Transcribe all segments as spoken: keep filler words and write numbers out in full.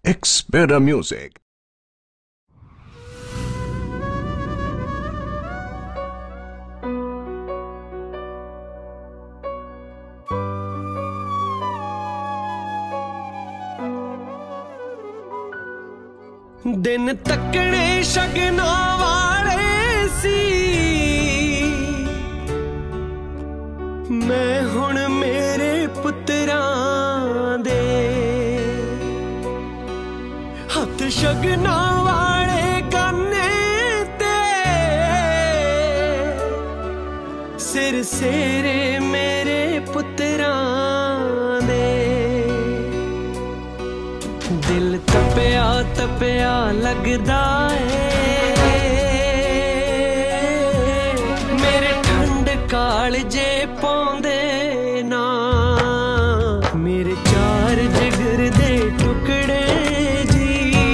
X Better Music. दिन तकने शगना वाले सी मैं हुण मेरे पुत्रां दे हथ शगना वाले गाने ते सिर सेरे मेरे पुत्रां दे दिल तपिया तपिया लगदा है मेरे ठंड कालजे पौंदे ना मेरे चार जिगर दे टुकड़े जी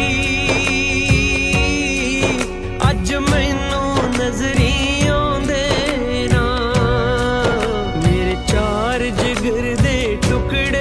अज मैनू नजरी आउंदे ना मेरे चार जिगर दे टुकड़े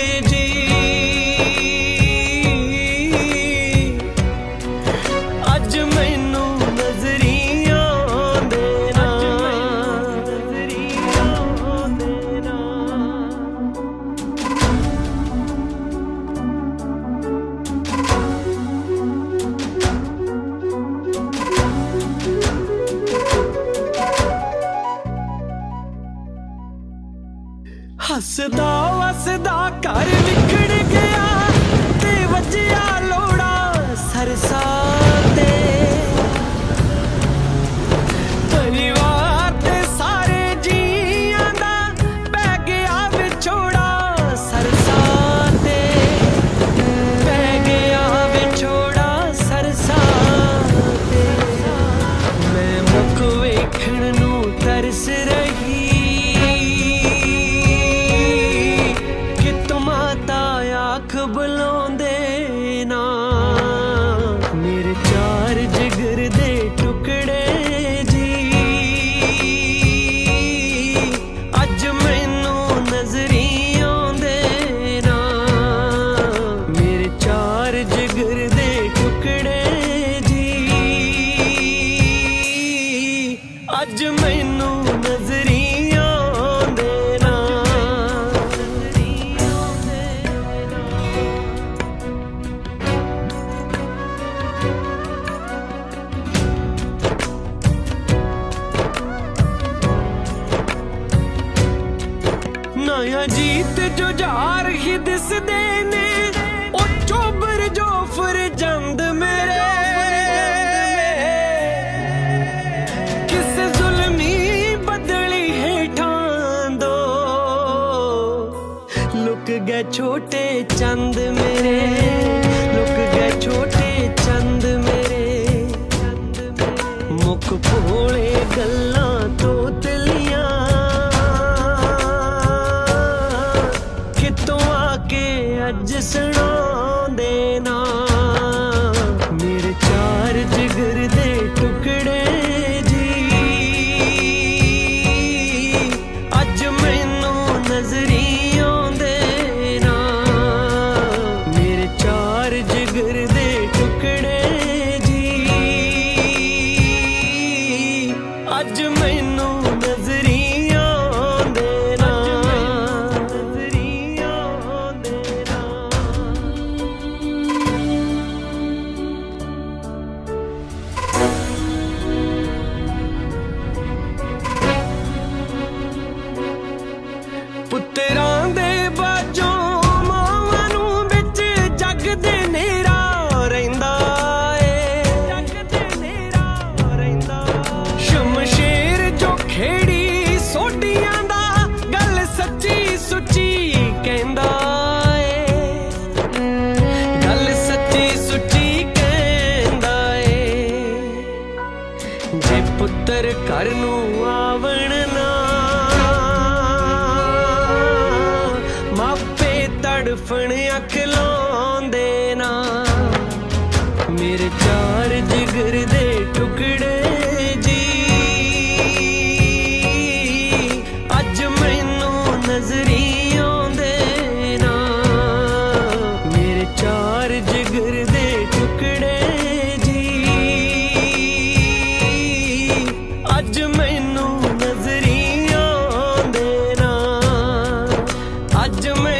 हसदा वसदा घर विखड़ गया ते वजिया लोड़ा सरसा ते परिवार ते सारे जियां दा पै गया विछोड़ा सरसा ते पै गया विछोड़ा सरसा ते मैं मुख वेखण नू तरस रही बुलांदे ना मेरे चार जिगर दे टुकड़े जी अज मैनू नजरी आउंदे ना मेरे चार जिगर दे टुकड़े जी अज मैनू नजरी नया जीत जो जार ही दिसदे ने ओ चोबर जोफर जंद मेरे किस जुल्मी बदली हेठां दो लुक गए छोटे चंद मेरे लुक गए छोटे चंद मेरे मुख भोले गल्लां तो तलियां अज सुनांदे ना मेरे चार जिगर दे टुकड़े जी अज मैनू नजरी आउंदे ना मेरे चार जिगर दे टुकड़े जी अज मैनू नजरी पुत्रां दे बाजों मावां नू विच जग दे नेरा रहिंदा ए जग दे नेरा रहिंदा शमशेर जो खेड़ी सोडियां दा गल सच्ची सुच्ची कहंदा ए गल सच्ची सुच्ची कहंदा ए जे पुत्तर घर नू आवण ना मापे तड़फण अख लाउंदे ना मेरे चार जिगर दे टुकड़े जी अज मैनू नजरी आउंदे ना मेरे चार जिगर ਅੱਜ ਮੈਂ